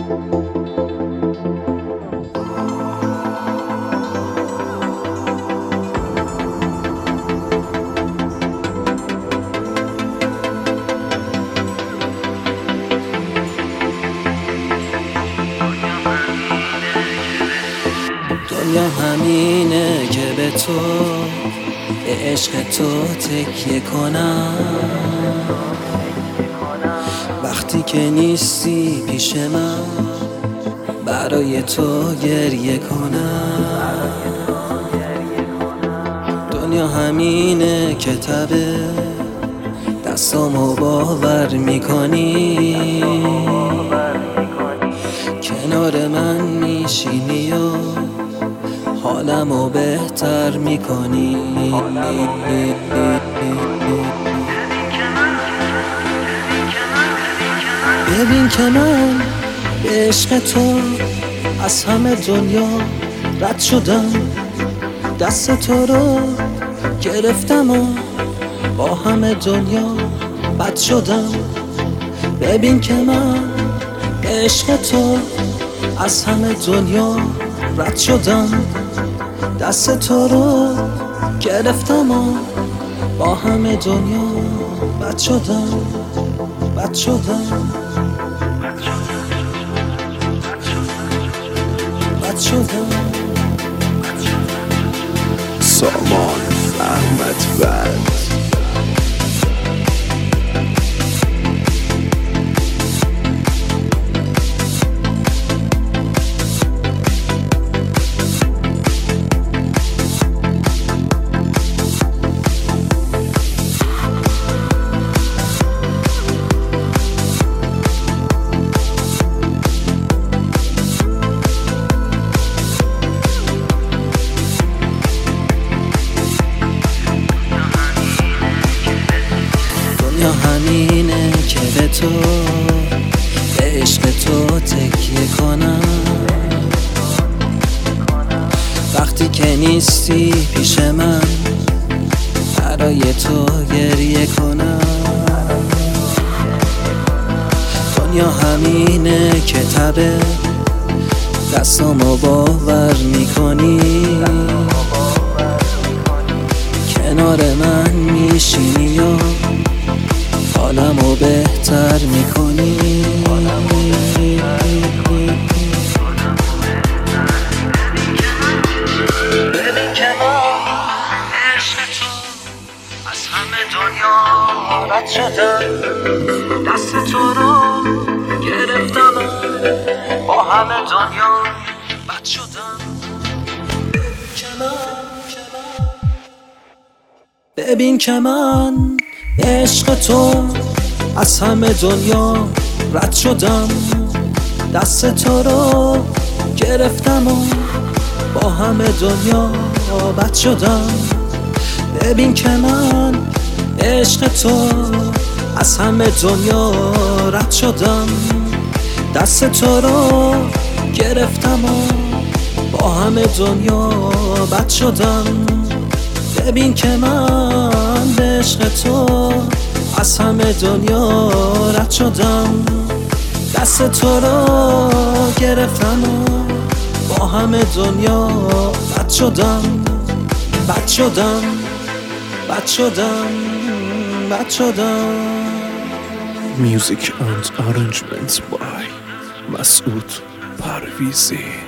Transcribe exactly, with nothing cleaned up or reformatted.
دنیا همینه که به تو، به عشق تو تکیه کنم. وقتی که نیستی پیش من، برای تو گریه کنم. دنیا همینه که تبه دستامو باور میکنی، کنار من میشینی و حالمو بهتر میکنی. ببین که من به عشق تو از همه دنیا رد شدم. دست تو رو گرفتم و با همه دنیا بد شدم. ببین که من به عشق تو از همه دنیا رد شدم. دست تو رو گرفتم و با همه دنیا بد شدم، بد شدم، بد شدم. سامان احمد ورد. دنیا همینه که به تو، به عشق تو تکیه کنم. وقتی که نیستی پیش من، برای تو گریه کنم. دنیا همینه که تبه دستامو باور میکنی، کنار من میشینی و حالمو بهتر میکنی. ببین که من عشق تو از همه دنیا رد شدم. دست تو رو گرفتم و با همه دنیا بد شدم. ببین که من عشق تو از همه دنیا رد شدم. دست تو رو گرفتم و با همه دنیا بد شدم. ببین که من عشق تو از همه دنیا رد شدم. دست تو رو گرفتم و با همه دنیا بد شدم. ببین که من به عشق تو از همه دنیا رد شدم. دست تو رو گرفتم و با همه دنیا بد شدم، بد شدم، بد شدم، بد شدم. Music and arrangements by مسعود پرویزی.